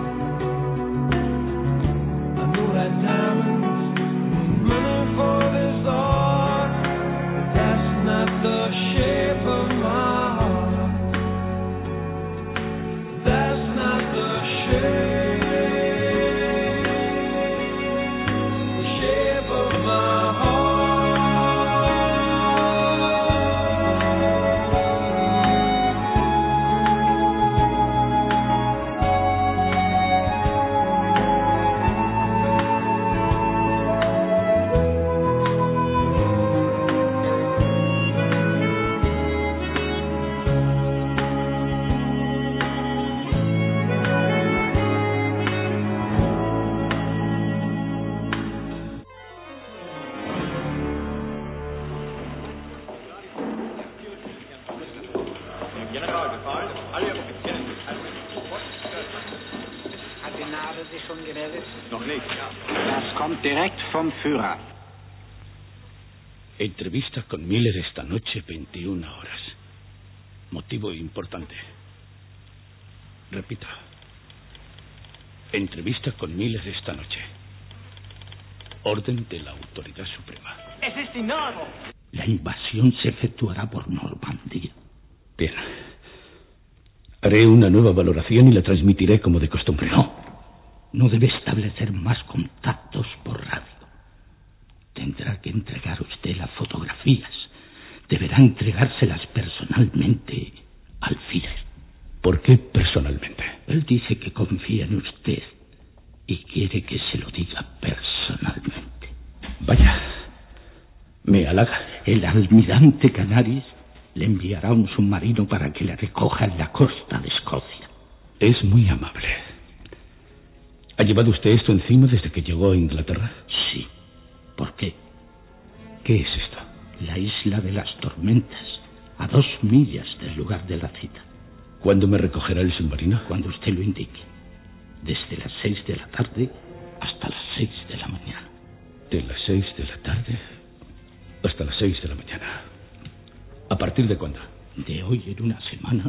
I know that diamonds need money for this art. But that's not the shape of my heart. That's not the shape, the shape of my heart. Führer. Entrevista con Miller esta noche, veintiuna horas. Motivo importante. Repito. Entrevista con Miller esta noche. Orden de la autoridad suprema. ¡Es destinado! La invasión se efectuará por Normandía. Bien. Haré una nueva valoración y la transmitiré como de costumbre. No. No debe establecer más contactos por radio. Tendrá que entregar usted las fotografías. Deberá entregárselas personalmente al Führer. ¿Por qué personalmente? Él dice que confía en usted y quiere que se lo diga personalmente. Vaya, me halaga. El almirante Canaris le enviará un submarino para que le recoja en la costa de Escocia. Es muy amable. ¿Ha llevado usted esto encima desde que llegó a Inglaterra? Sí. ¿Por qué? ¿Qué es esto? La isla de las tormentas, a dos millas del lugar de la cita. ¿Cuándo me recogerá el submarino? Cuando usted lo indique. Desde las seis de la tarde hasta las seis de la mañana. De las seis de la tarde hasta las seis de la mañana. ¿A partir de cuándo? De hoy en una semana.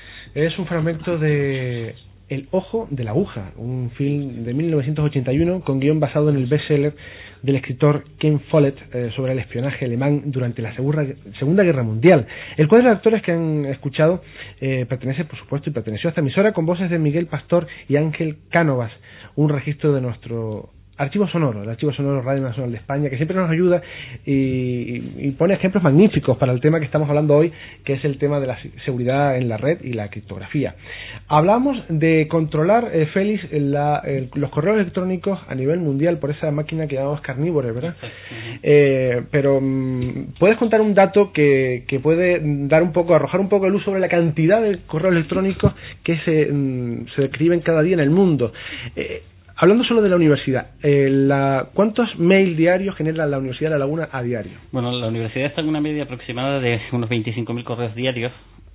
Es un fragmento de El ojo de la aguja, un film de mil novecientos ochenta y uno con guión basado en el bestseller del escritor Ken Follett eh, sobre el espionaje alemán durante la Segunda, Segunda Guerra Mundial. El cuadro de actores que han escuchado eh, pertenece, por supuesto, y perteneció a esta emisora con voces de Miguel Pastor y Ángel Cánovas, un registro de nuestro Archivo Sonoro, el Archivo Sonoro Radio Nacional de España, que siempre nos ayuda y, y, y pone ejemplos magníficos para el tema que estamos hablando hoy, que es el tema de la seguridad en la red y la criptografía. Hablamos de controlar, eh, Félix, la, el, los correos electrónicos a nivel mundial por esa máquina que llamamos Carnivore, ¿verdad? Uh-huh. Eh, pero, ¿puedes contar un dato que, que puede dar un poco, arrojar un poco de luz sobre la cantidad de correos electrónicos que se, se escriben cada día en el mundo? Eh, Hablando solo de la universidad, eh, la, ¿cuántos mails diarios genera la Universidad de La Laguna a diario? Bueno, la universidad está en una media aproximada de unos veinticinco mil correos diarios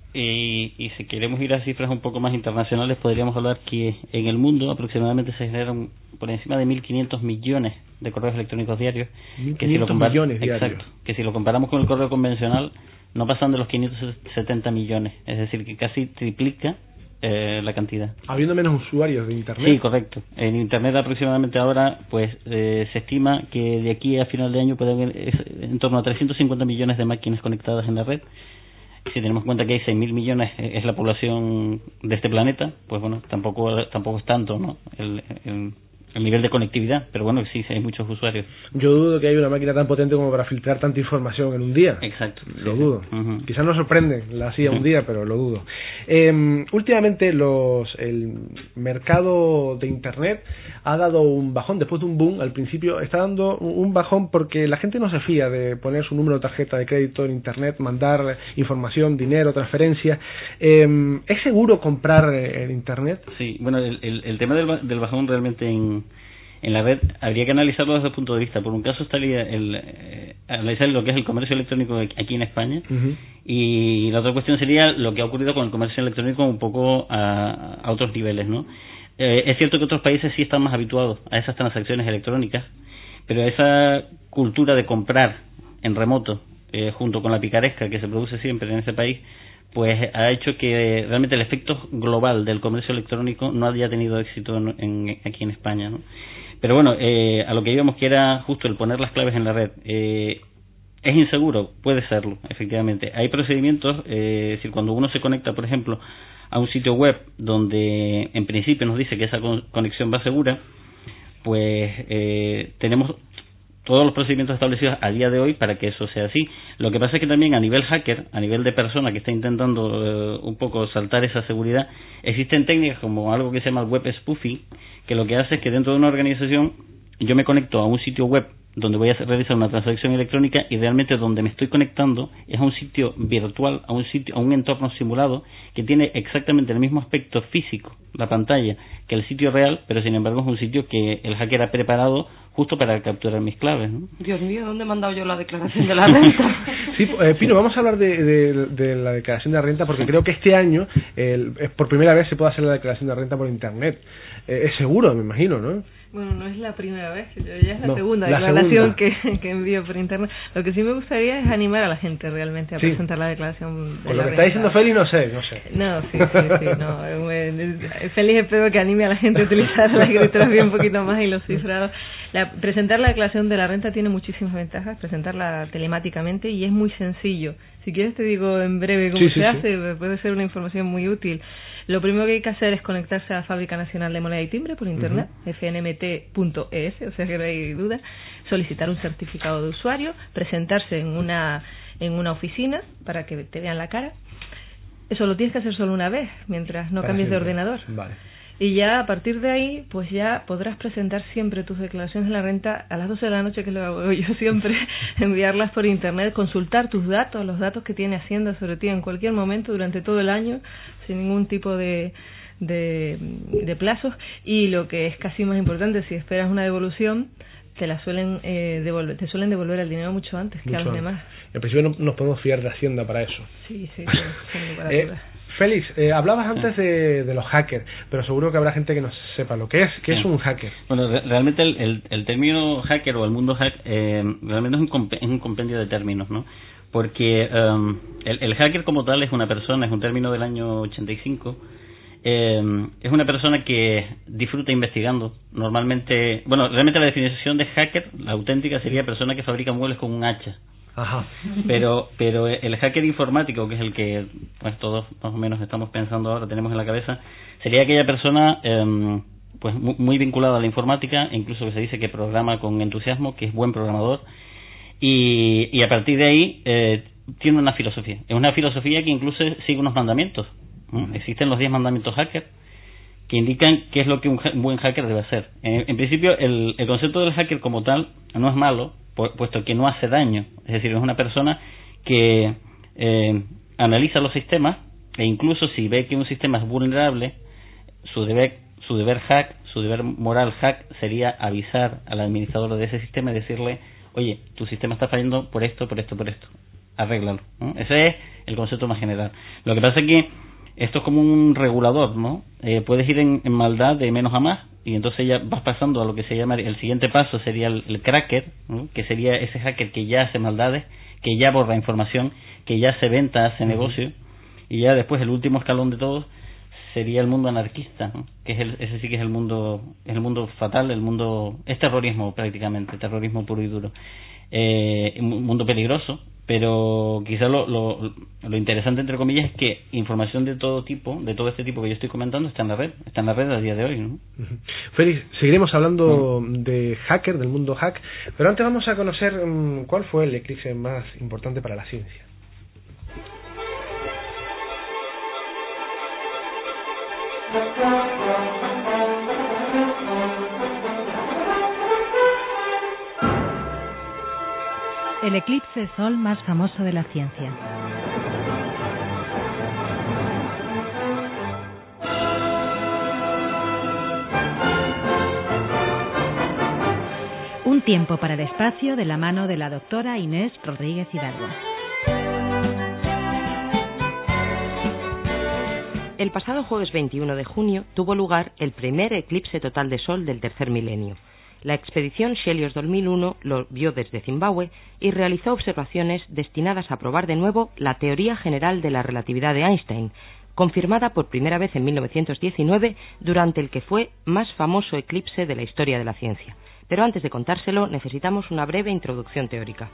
y, y si queremos ir a cifras un poco más internacionales podríamos hablar que en el mundo aproximadamente se generan por encima de mil quinientos millones de correos electrónicos diarios. mil quinientos millones diarios. Exacto, que si lo comparamos con el correo convencional no pasan de los quinientos setenta millones, es decir, que casi triplica Eh, la cantidad. Habiendo menos usuarios de Internet. Sí, correcto. En Internet aproximadamente ahora pues eh, se estima que de aquí a final de año puede haber es, en torno a trescientos cincuenta millones de máquinas conectadas en la red. Si tenemos en cuenta que hay seis mil millones es la población de este planeta, pues bueno, tampoco tampoco es tanto, ¿no? El, el, el nivel de conectividad, pero bueno, sí, sí hay muchos usuarios. Yo dudo que haya una máquina tan potente como para filtrar tanta información en un día. Exacto. Lo sí, dudo. Sí. Uh-huh. Quizás nos sorprende la hacía un día, pero lo dudo. Eh, últimamente los el mercado de Internet ha dado un bajón, después de un boom, al principio está dando un bajón porque la gente no se fía de poner su número de tarjeta de crédito en Internet, mandar información, dinero, transferencias. Eh, ¿Es seguro comprar en Internet? Sí, bueno, el, el, el tema del, del bajón realmente en, en la red habría que analizarlo desde el punto de vista. Por un caso estaría el, eh, analizar lo que es el comercio electrónico aquí en España, uh-huh. Y la otra cuestión sería lo que ha ocurrido con el comercio electrónico un poco a, a otros niveles, ¿no? Eh, es cierto que otros países sí están más habituados a esas transacciones electrónicas, pero esa cultura de comprar en remoto, eh, junto con la picaresca que se produce siempre en ese país, pues ha hecho que realmente el efecto global del comercio electrónico no haya tenido éxito en, en, aquí en España, ¿no? Pero bueno, eh, a lo que íbamos, que era justo el poner las claves en la red. Eh, ¿Es inseguro? Puede serlo, efectivamente. Hay procedimientos, eh, es decir, cuando uno se conecta, por ejemplo, a un sitio web donde en principio nos dice que esa con- conexión va segura, pues eh, tenemos todos los procedimientos establecidos a día de hoy para que eso sea así. Lo que pasa es que también a nivel hacker, a nivel de persona que está intentando eh, un poco saltar esa seguridad, existen técnicas como algo que se llama web spoofing, que lo que hace es que dentro de una organización yo me conecto a un sitio web donde voy a realizar una transacción electrónica y realmente donde me estoy conectando es a un sitio virtual, a un sitio, a un entorno simulado que tiene exactamente el mismo aspecto físico, la pantalla, que el sitio real, pero sin embargo es un sitio que el hacker ha preparado justo para capturar mis claves, ¿no? Dios mío, ¿dónde he mandado yo la declaración de la renta? Sí, eh, Pino, vamos a hablar de, de, de la declaración de la renta porque creo que este año el, por primera vez se puede hacer la declaración de la renta por Internet. Eh, es seguro, me imagino, ¿no? Bueno, no es la primera vez, ya es la no, segunda la declaración segunda. Que, que envío por internet. Lo que sí me gustaría es animar a la gente realmente a sí. presentar la declaración de Con la lo que renta. está diciendo Félix, no sé, no sé. No, sí, sí, sí, no. Eh, Félix, espero que anime a la gente a utilizar la criptografía un poquito más y los cifrados. La, presentar la declaración de la renta tiene muchísimas ventajas, presentarla telemáticamente y es muy sencillo. Si quieres te digo en breve cómo sí, se sí, hace, sí. puede ser una información muy útil. Lo primero que hay que hacer es conectarse a la Fábrica Nacional de Moneda y Timbre por internet, uh-huh. f n m t punto e s, o sea que no hay duda, solicitar un certificado de usuario, presentarse en una en una oficina para que te vean la cara. Eso lo tienes que hacer solo una vez, mientras no para cambies siempre. de ordenador. Vale. Y ya a partir de ahí, pues ya podrás presentar siempre tus declaraciones de la renta a las doce de la noche, que es lo que hago yo siempre, enviarlas por internet, consultar tus datos, los datos que tiene Hacienda sobre ti en cualquier momento durante todo el año, sin ningún tipo de, de, de plazos. Y lo que es casi más importante, si esperas una devolución, te la suelen eh, devolver, te suelen devolver el dinero mucho antes que mucho a los antes. demás. En principio no nos podemos fiar de Hacienda para eso. Sí, sí, sí, sin lugar a eh, dudas. Félix, eh, hablabas antes sí. de, de los hackers, pero seguro que habrá gente que no sepa lo que es. ¿Qué sí. es un hacker? Bueno, re realmente el, el, el término hacker o el mundo hack eh, realmente es un, comp es un compendio de términos, ¿no? Porque um, el, el hacker como tal es una persona, es un término del año ochenta y cinco, eh, es una persona que disfruta investigando. Normalmente, bueno, realmente la definición de hacker, la auténtica, sería persona que fabrica muebles con un hacha. Ajá. Pero pero el hacker informático, que es el que pues todos más o menos estamos pensando ahora, tenemos en la cabeza, sería aquella persona eh, pues muy, muy vinculada a la informática, incluso que se dice que programa con entusiasmo, que es buen programador, y, y a partir de ahí eh, tiene una filosofía. Es una filosofía que incluso sigue unos mandamientos. ¿no? Existen los diez mandamientos hacker que indican qué es lo que un, un buen hacker debe hacer. En, en principio, el, el concepto del hacker como tal no es malo, puesto que no hace daño. Es decir, es una persona que eh, analiza los sistemas e incluso si ve que un sistema es vulnerable, su deber, su deber hack, su deber moral hack sería avisar al administrador de ese sistema y decirle, oye, tu sistema está fallando por esto, por esto, por esto, arréglalo, ¿no? Ese es el concepto más general. Lo que pasa es que esto es como un regulador, ¿no? Eh, puedes ir en, en maldad de menos a más y entonces ya vas pasando a lo que se llama el siguiente paso, sería el, el cracker, ¿no? Que sería ese hacker que ya hace maldades, que ya borra información, que ya se venta, hace uh-huh. negocio, y ya después el último escalón de todos sería el mundo anarquista, ¿no? Que es el, ese sí que es el mundo, es el mundo fatal, el mundo, es terrorismo prácticamente, terrorismo puro y duro, eh, un mundo peligroso. Pero quizá lo, lo, lo interesante, entre comillas, es que información de todo tipo, de todo este tipo que yo estoy comentando, está en la red, está en la red a día de hoy, ¿no? Uh-huh. Félix, seguiremos hablando uh-huh. de hacker, del mundo hack, pero antes vamos a conocer um, cuál fue el eclipse más importante para la ciencia. El eclipse sol más famoso de la ciencia. Un tiempo para el espacio de la mano de la doctora Inés Rodríguez Hidalgo. El pasado jueves veintiuno de junio tuvo lugar el primer eclipse total de sol del tercer milenio. La expedición Helios dos mil uno lo vio desde Zimbabue y realizó observaciones destinadas a probar de nuevo la teoría general de la relatividad de Einstein, confirmada por primera vez en mil novecientos diecinueve durante el que fue más famoso eclipse de la historia de la ciencia. Pero antes de contárselo necesitamos una breve introducción teórica.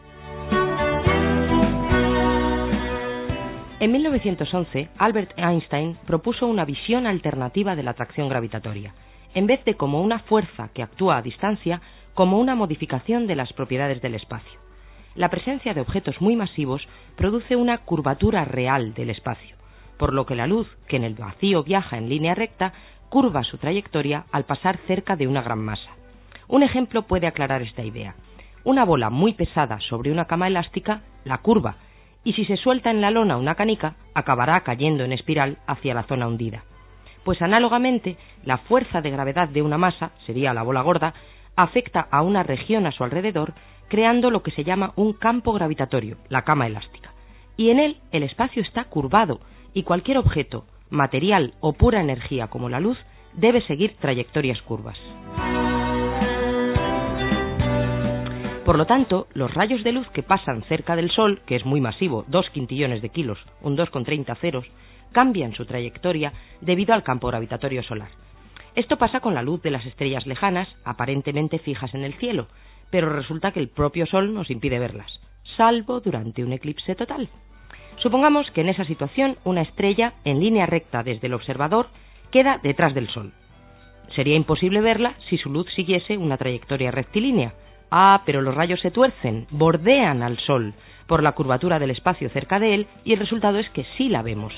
En mil novecientos once, Albert Einstein propuso una visión alternativa de la atracción gravitatoria, en vez de como una fuerza que actúa a distancia, como una modificación de las propiedades del espacio. La presencia de objetos muy masivos produce una curvatura real del espacio, por lo que la luz, que en el vacío viaja en línea recta, curva su trayectoria al pasar cerca de una gran masa. Un ejemplo puede aclarar esta idea. Una bola muy pesada sobre una cama elástica la curva, y si se suelta en la lona una canica, acabará cayendo en espiral hacia la zona hundida. Pues análogamente, la fuerza de gravedad de una masa, sería la bola gorda, afecta a una región a su alrededor, creando lo que se llama un campo gravitatorio, la cama elástica. Y en él el espacio está curvado, y cualquier objeto, material o pura energía como la luz, debe seguir trayectorias curvas. Por lo tanto, los rayos de luz que pasan cerca del Sol, que es muy masivo, dos quintillones de kilos, un dos con treinta ceros, cambian su trayectoria debido al campo gravitatorio solar. Esto pasa con la luz de las estrellas lejanas, aparentemente fijas en el cielo, pero resulta que el propio Sol nos impide verlas, salvo durante un eclipse total. Supongamos que en esa situación una estrella en línea recta desde el observador queda detrás del Sol. Sería imposible verla si su luz siguiese una trayectoria rectilínea. Ah, pero los rayos se tuercen, bordean al Sol por la curvatura del espacio cerca de él y el resultado es que sí la vemos.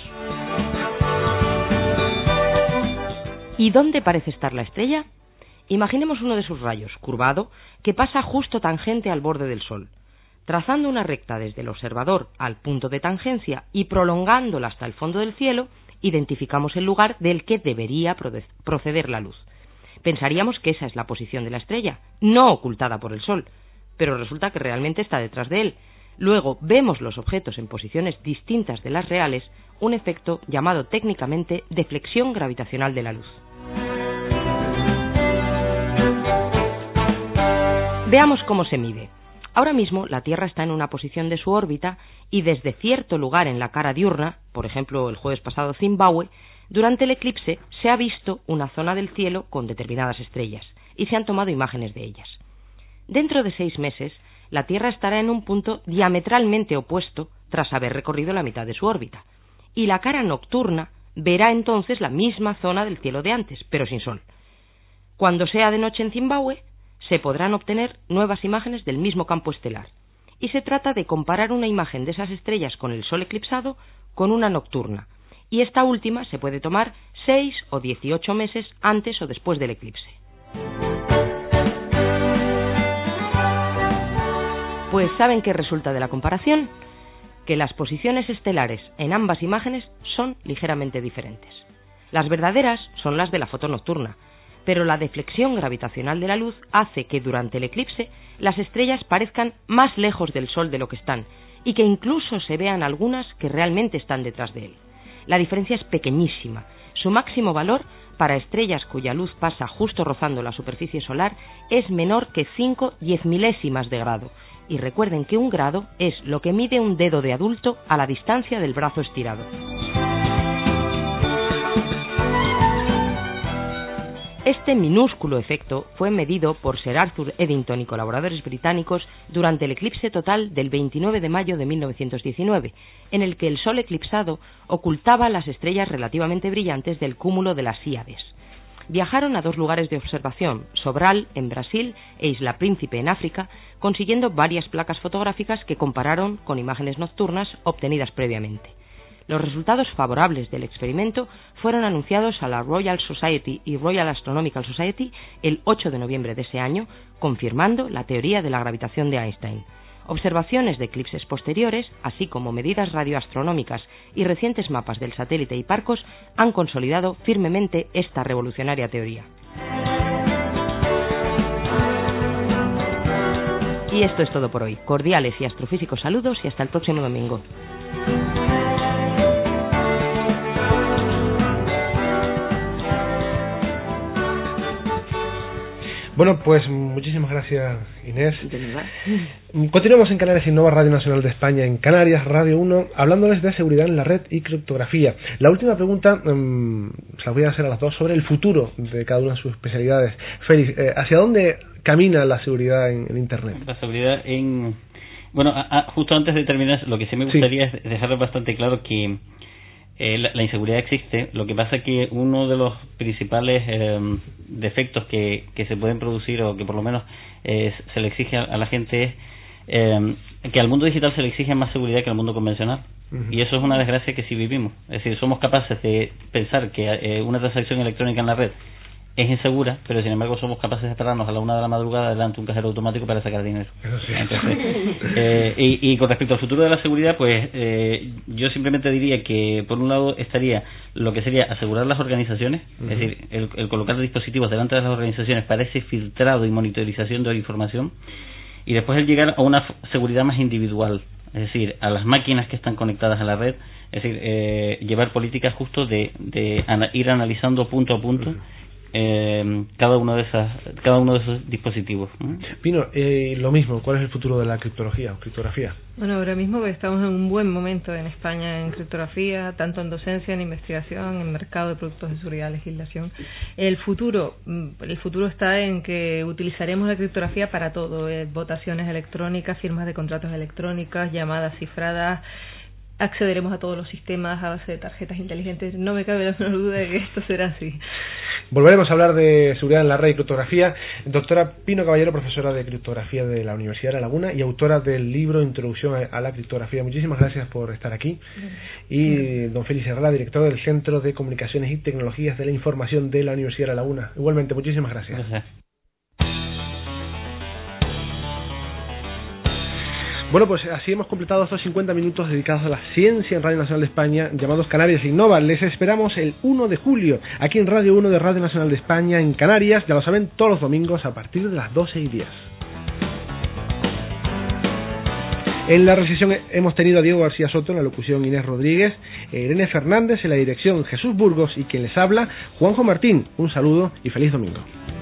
¿Y dónde parece estar la estrella? Imaginemos uno de sus rayos, curvado, que pasa justo tangente al borde del Sol. Trazando una recta desde el observador al punto de tangencia y prolongándola hasta el fondo del cielo, identificamos el lugar del que debería proceder la luz. Pensaríamos que esa es la posición de la estrella, no ocultada por el Sol, pero resulta que realmente está detrás de él. Luego vemos los objetos en posiciones distintas de las reales un efecto llamado técnicamente deflexión gravitacional de la luz. Veamos cómo se mide. Ahora mismo la Tierra está en una posición de su órbita y desde cierto lugar en la cara diurna, por ejemplo el jueves pasado Zimbabue, durante el eclipse se ha visto una zona del cielo con determinadas estrellas y se han tomado imágenes de ellas. Dentro de seis meses, la Tierra estará en un punto diametralmente opuesto tras haber recorrido la mitad de su órbita, y la cara nocturna verá entonces la misma zona del cielo de antes, pero sin sol. Cuando sea de noche en Zimbabue, se podrán obtener nuevas imágenes del mismo campo estelar, y se trata de comparar una imagen de esas estrellas con el Sol eclipsado con una nocturna, y esta última se puede tomar seis o dieciocho meses antes o después del eclipse. Pues ¿saben qué resulta de la comparación? Que las posiciones estelares en ambas imágenes son ligeramente diferentes. Las verdaderas son las de la foto nocturna, pero la deflexión gravitacional de la luz hace que durante el eclipse las estrellas parezcan más lejos del Sol de lo que están, y que incluso se vean algunas que realmente están detrás de él. La diferencia es pequeñísima. Su máximo valor para estrellas cuya luz pasa justo rozando la superficie solar es menor que cinco diez milésimas de grado, y recuerden que un grado es lo que mide un dedo de adulto a la distancia del brazo estirado. Este minúsculo efecto fue medido por Sir Arthur Eddington y colaboradores británicos durante el eclipse total del veintinueve de mayo de mil novecientos diecinueve, en el que el Sol eclipsado ocultaba las estrellas relativamente brillantes del cúmulo de las Híades. Viajaron a dos lugares de observación, Sobral, en Brasil, e Isla Príncipe, en África, consiguiendo varias placas fotográficas que compararon con imágenes nocturnas obtenidas previamente. Los resultados favorables del experimento fueron anunciados a la Royal Society y Royal Astronomical Society el ocho de noviembre de ese año, confirmando la teoría de la gravitación de Einstein. Observaciones de eclipses posteriores, así como medidas radioastronómicas y recientes mapas del satélite Hipparcos, han consolidado firmemente esta revolucionaria teoría. Y esto es todo por hoy. Cordiales y astrofísicos saludos y hasta el próximo domingo. Bueno, pues muchísimas gracias, Inés. Continuamos en Canarias Innova, Radio Nacional de España, en Canarias, Radio uno, hablándoles de seguridad en la red y criptografía. La última pregunta um, se la voy a hacer a las dos sobre el futuro de cada una de sus especialidades. Félix, eh, ¿hacia dónde camina la seguridad en, en Internet? La seguridad en... Bueno, a, a, justo antes de terminar, lo que sí me gustaría sí. es dejar bastante claro que Eh, la, la inseguridad existe. Lo que pasa es que uno de los principales eh, defectos que, que se pueden producir, o que por lo menos eh, se le exige a, a la gente, es eh, que al mundo digital se le exige más seguridad que al mundo convencional. Uh-huh. Y eso es una desgracia que sí vivimos. Es decir, somos capaces de pensar que eh, una transacción electrónica en la red es insegura, pero sin embargo somos capaces de pararnos a la una de la madrugada delante de un cajero automático para sacar dinero. Eso sí. Entonces, eh, y, y con respecto al futuro de la seguridad, pues eh, yo simplemente diría que por un lado estaría lo que sería asegurar las organizaciones, uh-huh. es decir, el, el colocar dispositivos delante de las organizaciones para ese filtrado y monitorización de la información, y después el llegar a una seguridad más individual, es decir, a las máquinas que están conectadas a la red, es decir, eh, llevar políticas justo de, de ana, ir analizando punto a punto uh-huh. Eh, cada uno de esas cada uno de esos dispositivos. ¿eh? Pino, eh, lo mismo, ¿cuál es el futuro de la criptología o criptografía? Bueno, ahora mismo estamos en un buen momento en España en criptografía, tanto en docencia, en investigación, en mercado de productos de seguridad, legislación. El futuro, el futuro está en que utilizaremos la criptografía para todo, eh, votaciones electrónicas, firmas de contratos electrónicas, llamadas cifradas. Accederemos a todos los sistemas a base de tarjetas inteligentes. No me cabe la menor duda de que esto será así. Volveremos a hablar de seguridad en la red y criptografía. Doctora Pino Caballero, profesora de criptografía de la Universidad de La Laguna y autora del libro Introducción a la criptografía. Muchísimas gracias por estar aquí. Y don Félix Herrera, director del Centro de Comunicaciones y Tecnologías de la Información de la Universidad de La Laguna. Igualmente, muchísimas gracias. Gracias. Bueno, pues así hemos completado estos cincuenta minutos dedicados a la ciencia en Radio Nacional de España, llamados Canarias Innova. Les esperamos el uno de julio, aquí en Radio uno de Radio Nacional de España, en Canarias, ya lo saben, todos los domingos a partir de las doce y diez. En la recesión hemos tenido a Diego García Soto, en la locución Inés Rodríguez, Irene Fernández, en la dirección Jesús Burgos y quien les habla, Juanjo Martín. Un saludo y feliz domingo.